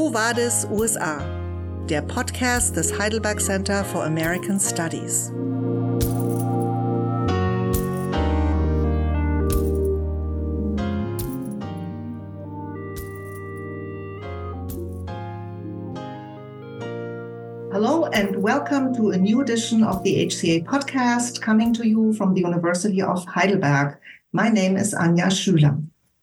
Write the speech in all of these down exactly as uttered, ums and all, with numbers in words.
Quo Vadis U S A, der Podcast des Heidelberg Center for American Studies. Hello and welcome to a new edition of the H C A podcast coming to you from the University of Heidelberg. My name is Anja Schüler.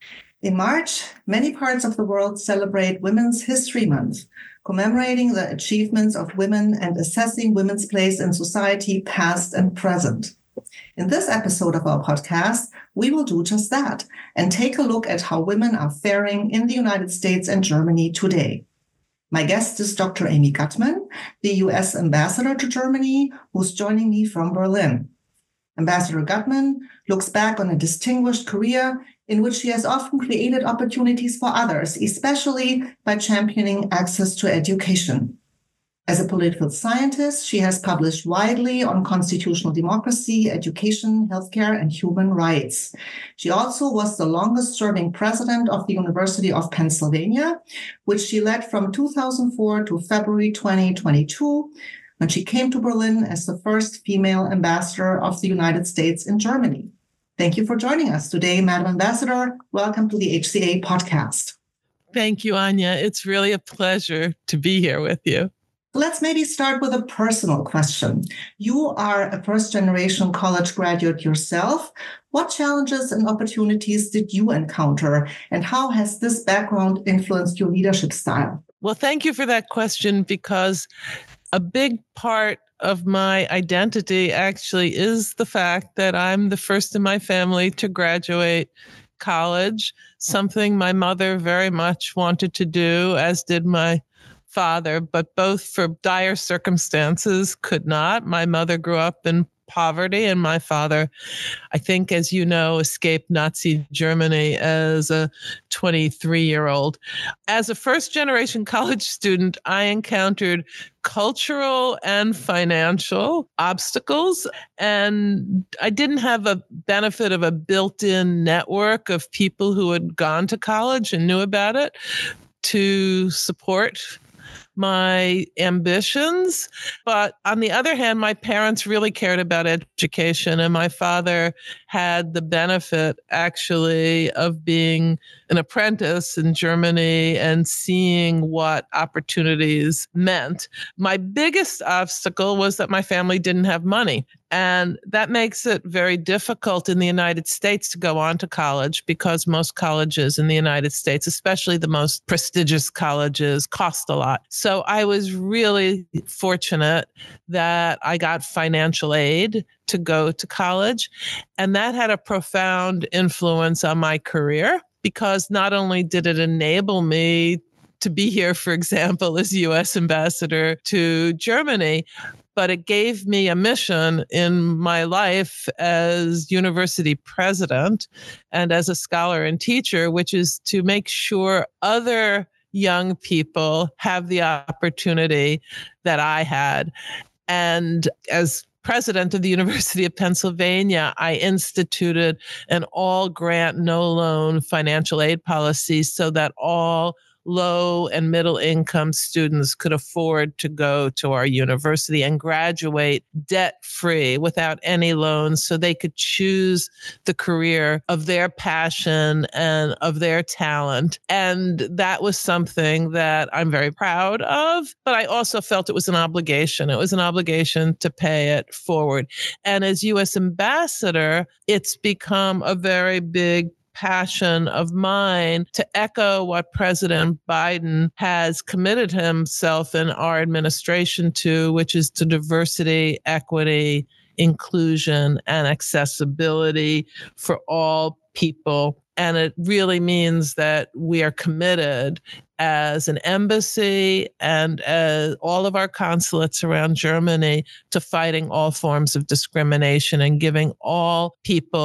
In March, many parts of the world celebrate Women's History Month, commemorating the achievements of women and assessing women's place in society, past and present. In this episode of our podcast, we will do just that and take a look at how women are faring in the United States and Germany today. My guest is Doctor Amy Gutmann, the U S Ambassador to Germany, who's joining me from Berlin. Ambassador Gutmann looks back on a distinguished career in which she has often created opportunities for others, especially by championing access to education. As a political scientist, she has published widely on constitutional democracy, education, healthcare, and human rights. She also was the longest-serving president of the University of Pennsylvania, which she led from two thousand four to February twenty twenty-two, when she came to Berlin as the first female ambassador of the United States in Germany. Thank you for joining us today, Madam Ambassador. Welcome to the H C A podcast. Thank you, Anja. It's really a pleasure to be here with you. Let's maybe start with a personal question. You are a first-generation college graduate yourself. What challenges and opportunities did you encounter, and how has this background influenced your leadership style? Well, thank you for that question, because a big part of my identity actually is the fact that I'm the first in my family to graduate college, something my mother very much wanted to do, as did my father, but both for dire circumstances could not. My mother grew up in poverty, and my father, I think, as you know, escaped Nazi Germany as a twenty-three-year-old. As a first-generation college student, I encountered cultural and financial obstacles, and I didn't have a benefit of a built-in network of people who had gone to college and knew about it to support my ambitions. But on the other hand, my parents really cared about education, and my father had the benefit actually of being an apprentice in Germany and seeing what opportunities meant. My biggest obstacle was that my family didn't have money. And that makes it very difficult in the United States to go on to college, because most colleges in the United States, especially the most prestigious colleges, cost a lot. So I was really fortunate that I got financial aid to go to college. And that had a profound influence on my career, because not only did it enable me to be here, for example, as U S ambassador to Germany, but it gave me a mission in my life as university president and as a scholar and teacher, which is to make sure other young people have the opportunity that I had. And as president of the University of Pennsylvania, I instituted an all grant, no loan financial aid policy so that all low and middle income students could afford to go to our university and graduate debt free without any loans, so they could choose the career of their passion and of their talent. And that was something that I'm very proud of, but I also felt it was an obligation. It was an obligation to pay it forward. And as U S ambassador, it's become a very big passion of mine to echo what President Biden has committed himself in our administration to, which is to diversity, equity, inclusion, and accessibility for all people. And it really means that we are committed as an embassy and as all of our consulates around Germany to fighting all forms of discrimination and giving all people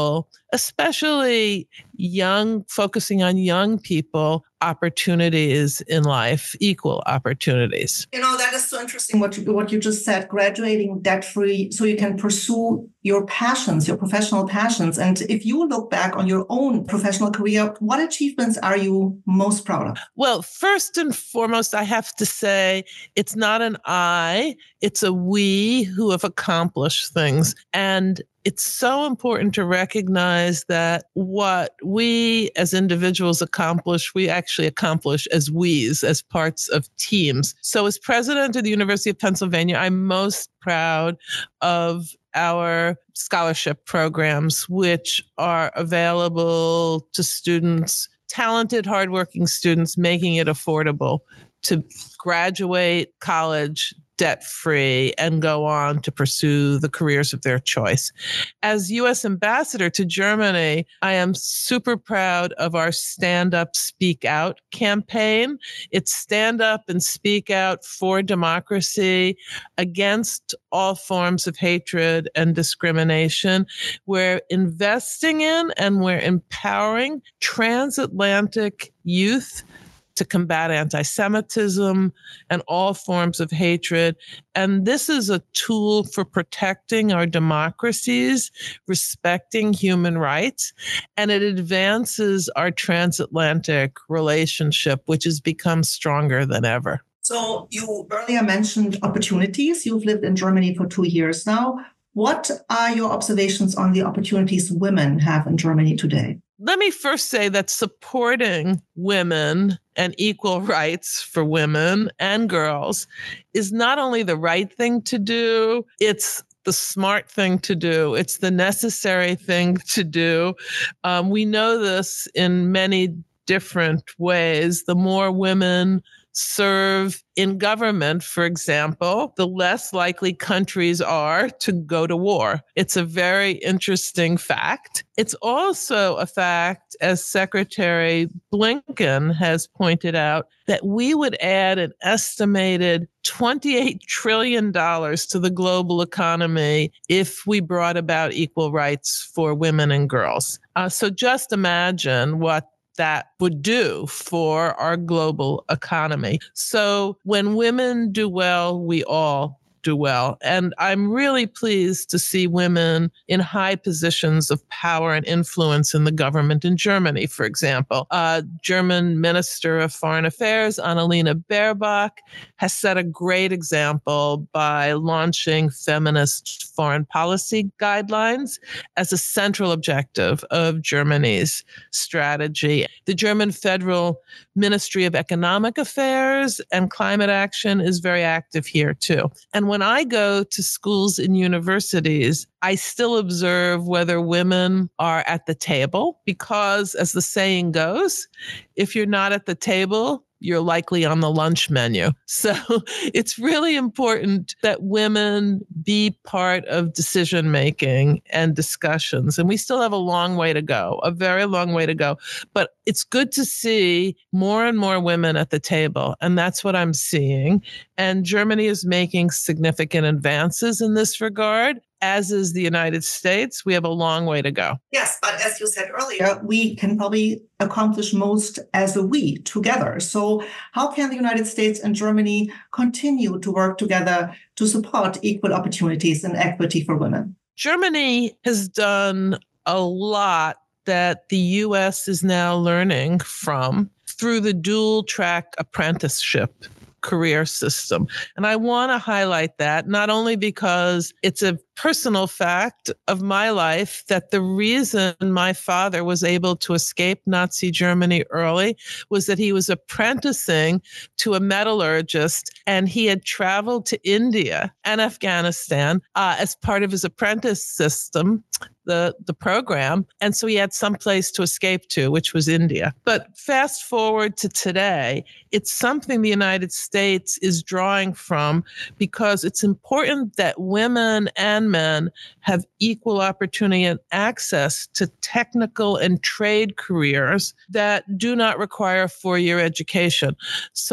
especially young, focusing on young people, opportunities in life, equal opportunities. You know, that is so interesting what you, what you just said, graduating debt-free so you can pursue your passions, your professional passions. And if you look back on your own professional career, what achievements are you most proud of? Well, first and foremost, I have to say it's not an I, it's a we who have accomplished things. And it's so important to recognize that what we as individuals accomplish, we actually accomplish as we's, as parts of teams. So as president of the University of Pennsylvania, I'm most proud of our scholarship programs, which are available to students, talented, hardworking students, making it affordable to graduate college debt-free and go on to pursue the careers of their choice. As U S ambassador to Germany, I am super proud of our Stand Up, Speak Out campaign. It's stand up and speak out for democracy against all forms of hatred and discrimination. We're investing in and we're empowering transatlantic youth to combat anti-Semitism and all forms of hatred. And this is a tool for protecting our democracies, respecting human rights, and it advances our transatlantic relationship, which has become stronger than ever. So you earlier mentioned opportunities. You've lived in Germany for two years now. What are your observations on the opportunities women have in Germany today? Let me first say that supporting women and equal rights for women and girls is not only the right thing to do, it's the smart thing to do. It's the necessary thing to do. Um, we know this in many different ways. The more women serve in government, for example, the less likely countries are to go to war. It's a very interesting fact. It's also a fact, as Secretary Blinken has pointed out, that we would add an estimated twenty-eight trillion dollars to the global economy if we brought about equal rights for women and girls. Uh, so just imagine what that would do for our global economy. So when women do well, we all do well. And I'm really pleased to see women in high positions of power and influence in the government in Germany, for example. Uh, German Minister of Foreign Affairs, Annalena Baerbock, has set a great example by launching feminist foreign policy guidelines as a central objective of Germany's strategy. The German Federal Ministry of Economic Affairs and Climate Action is very active here too. And when I go to schools and universities, I still observe whether women are at the table because, as the saying goes, if you're not at the table, you're likely on the lunch menu. So it's really important that women be part of decision-making and discussions. And we still have a long way to go, a very long way to go. But it's good to see more and more women at the table. And that's what I'm seeing. And Germany is making significant advances in this regard, as is the United States. We have a long way to go. Yes, but as you said earlier, we can probably accomplish most as a we together. So how can the United States and Germany continue to work together to support equal opportunities and equity for women? Germany has done a lot that the U S is now learning from through the dual track apprenticeship career system. And I want to highlight that not only because it's a personal fact of my life that the reason my father was able to escape Nazi Germany early was that he was apprenticing to a metallurgist and he had traveled to India and Afghanistan uh, as part of his apprentice system, the, the program. And so he had some place to escape to, which was India. But fast forward to today, it's something the United States is drawing from because it's important that women and men have equal opportunity and access to technical and trade careers that do not require a four-year education. So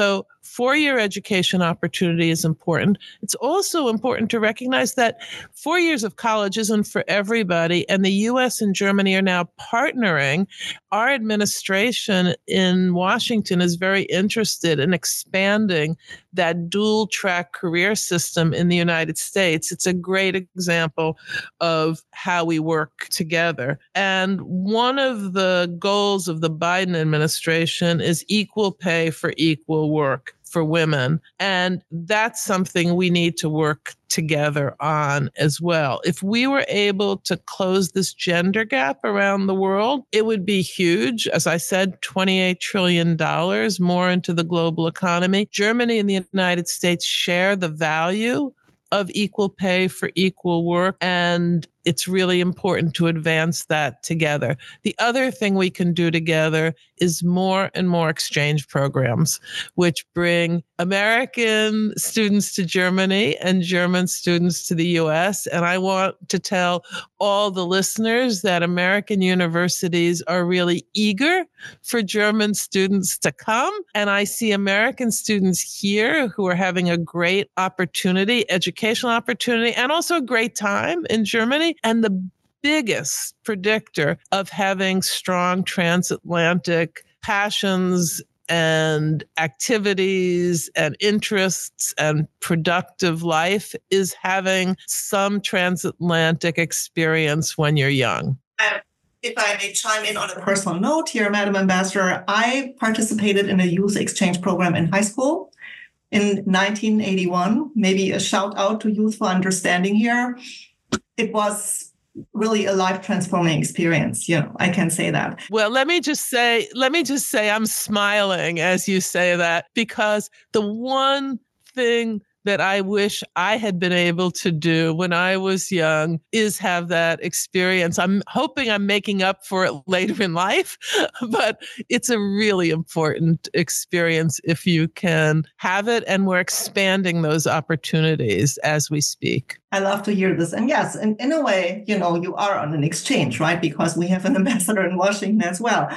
four-year education opportunity is important. It's also important to recognize that four years of college isn't for everybody, and the U S and Germany are now partnering. Our administration in Washington is very interested in expanding that dual-track career system in the United States. It's a great example of how we work together. And one of the goals of the Biden administration is equal pay for equal work for women. And that's something we need to work together on as well. If we were able to close this gender gap around the world, it would be huge. As I said, twenty-eight trillion dollars more into the global economy. Germany and the United States share the value of equal pay for equal work, and it's really important to advance that together. The other thing we can do together is more and more exchange programs, which bring American students to Germany and German students to the U S. And I want to tell all the listeners that American universities are really eager for German students to come. And I see American students here who are having a great opportunity, educational opportunity, and also a great time in Germany. And the biggest predictor of having strong transatlantic passions and activities and interests and productive life is having some transatlantic experience when you're young. Uh, if I may chime in on a personal note here, Madam Ambassador, I participated in a youth exchange program in high school in nineteen eighty-one. Maybe a shout out to Youth for Understanding here. It was really a life transforming experience. You know, I can say that. Well, let me just say, let me just say I'm smiling as you say that, because the one thing that I wish I had been able to do when I was young is have that experience. I'm hoping I'm making up for it later in life, but it's a really important experience if you can have it. And we're expanding those opportunities as we speak. I love to hear this. And yes, in, in a way, you know, you are on an exchange, right? Because we have an ambassador in Washington as well.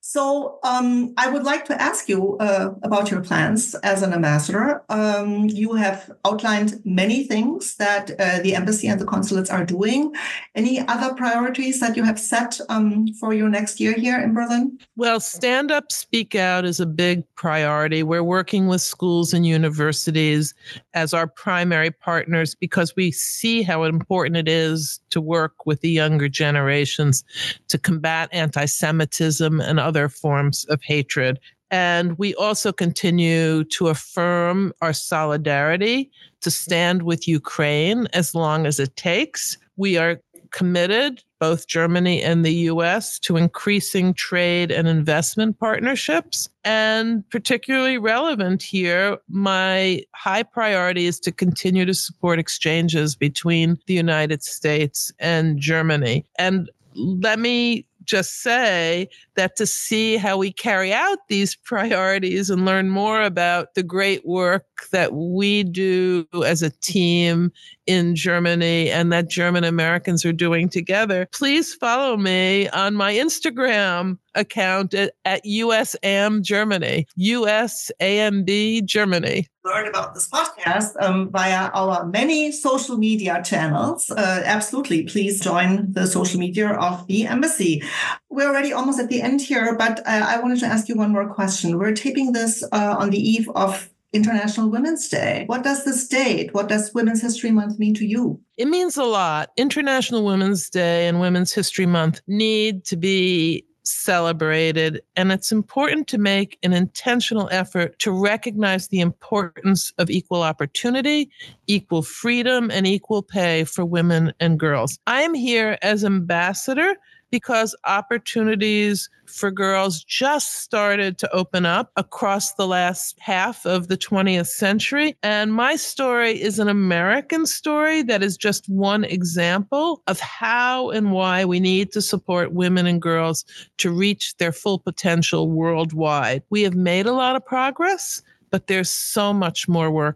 So um, I would like to ask you uh, about your plans as an ambassador. Um, you have outlined many things that uh, the embassy and the consulates are doing. Any other priorities that you have set um, for your next year here in Berlin? Well, Stand Up, Speak Out is a big priority. We're working with schools and universities as our primary partners because we see how important it is to work with the younger generations to combat anti-Semitism and other forms of hatred. And we also continue to affirm our solidarity to stand with Ukraine as long as it takes. We are committed, both Germany and the U S, to increasing trade and investment partnerships. And particularly relevant here, my high priority is to continue to support exchanges between the United States and Germany. And let me just say that to see how we carry out these priorities and learn more about the great work that we do as a team in Germany and that German Americans are doing together, please follow me on my Instagram account at, at U S A M Germany, U S A M B Germany. Learn about this podcast um, via our many social media channels. Uh, absolutely. Please join the social media of the embassy. We're already almost at the end here, but uh, I wanted to ask you one more question. We're taping this uh, on the eve of International Women's Day. What does this date, what does Women's History Month mean to you? It means a lot. International Women's Day and Women's History Month need to be celebrated, and it's important to make an intentional effort to recognize the importance of equal opportunity, equal freedom, and equal pay for women and girls. I am here as ambassador because opportunities for girls just started to open up across the last half of the twentieth century. And my story is an American story that is just one example of how and why we need to support women and girls to reach their full potential worldwide. We have made a lot of progress, but there's so much more work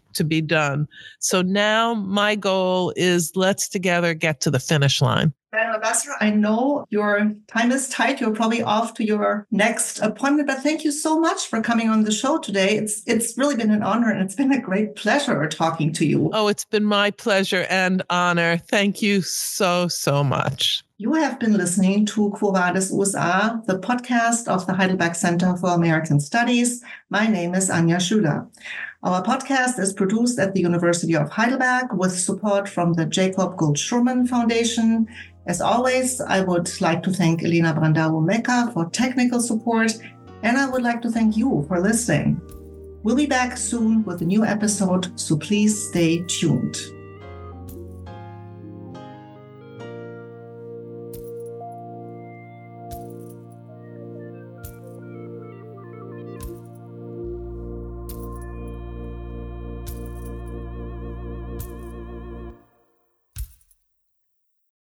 to be done. So now my goal is let's together get to the finish line. Well, Ambassador, I know your time is tight. You're probably off to your next appointment, but thank you so much for coming on the show today. It's it's really been an honor and it's been a great pleasure talking to you. Oh, it's been my pleasure and honor. Thank you so, so much. You have been listening to Quo Vadis U S A, the podcast of the Heidelberg Center for American Studies. My name is Anja Schüler. Our podcast is produced at the University of Heidelberg with support from the Jacob Gold-Schurman Foundation. As always, I would like to thank Elena Brandao-Mecca for technical support, and I would like to thank you for listening. We'll be back soon with a new episode, so please stay tuned.